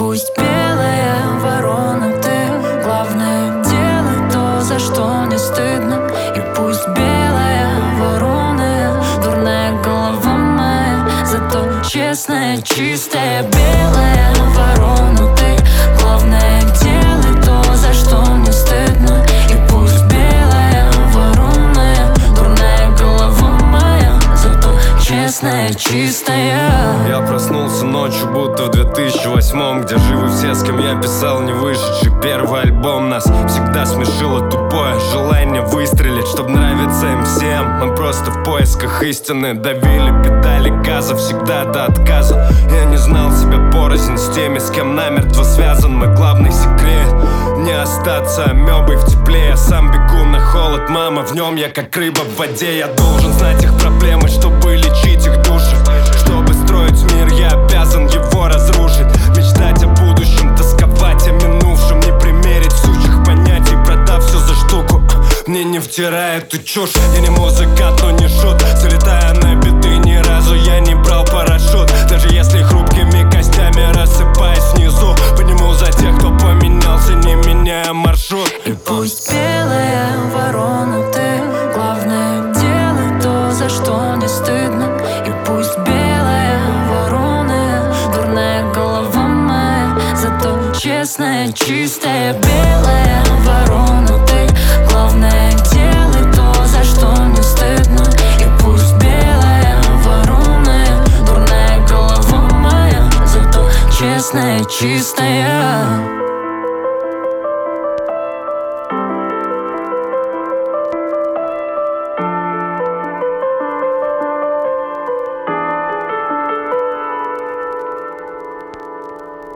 пусть белая ворона ты, главное делай то, за что не стыдно. И пусть белая ворона, дурная голова моя, зато честная, чистая. Белая ворона ты, главное делай то, за что не стыдно. И пусть белая ворона, дурная голова моя, зато честная, чистая. Я проснулся ночью, будто в 2008-м, где живы все, с кем я писал не вышедший первый альбом. Нас всегда смешило тупое желание выстрелить, чтоб нравиться им всем. Мы просто в поисках истины, давили педали газа всегда до отказа. Я не знал себя порознь с теми, с кем намертво связан мой главный секрет. Не остаться амебой в тепле, я сам бегу на холод, мама, в нем я как рыба в воде. Я должен знать их проблемы, чтобы лечить их души. Чтобы строить мир, я обязан его разрушить. Мечтать о будущем, тосковать о минувшем, не примерить сущих понятий, продав все за штуку. Мне не втирай эту чушь. Я не музыкант, но не шут. Залетая на биты, ни разу я не брал парашют. Даже если хрупкими костями рассыпаясь внизу, подниму за тех, кто поменялся, не меняя маршрут. И пусть белая ворона ты, главное делай то, за что не стыдно. И пусть белая ворона, дурная голова моя, зато честная, чистая.